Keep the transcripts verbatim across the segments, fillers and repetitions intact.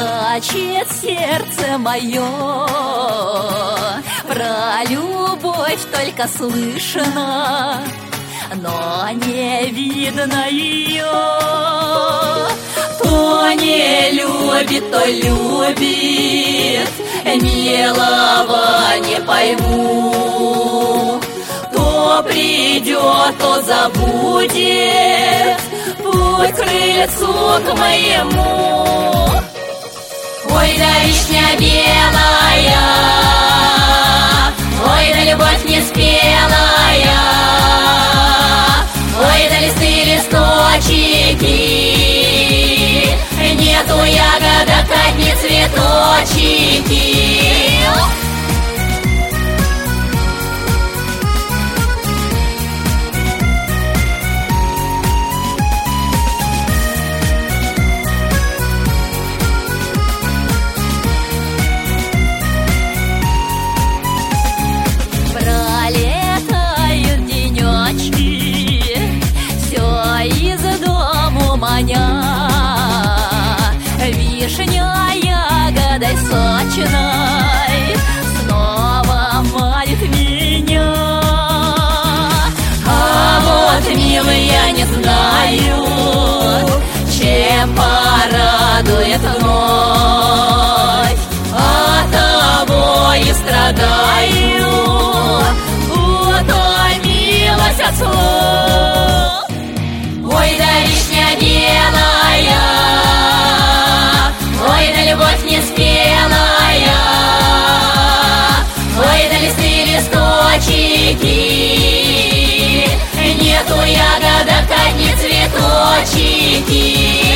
плачет сердце мое, про любовь только слышно, но не видно ее. Кто не любит, то любит, милого не пойму. Кто придет, то забудет путь к крыльцу к моему. Ой, да вишня белая, ой, да любовь неспелая, ой, да листы, листочки, нету ягодок, одни цветочки. Пролетают денечки, все из дому маня, вишня ягодой сочной снова манит меня. А вот, милый, я не знаю, чем порадует вновь, оттого и страдаю, утомилась от слов. Ой, да вишня белая, ой, да любовь неспелая, ой, да листы, листочки, нету ягодок, одни цветочки.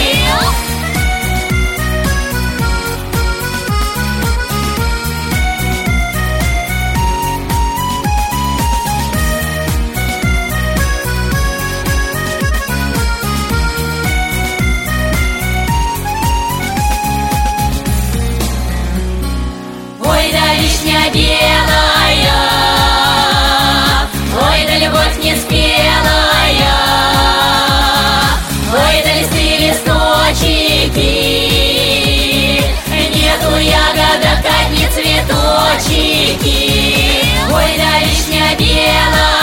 Ой, да вишня белая, ой, да любовь неспелая, ой, да листы, листочки, нету ягодок, одни цветочки. Ой, да вишня белая,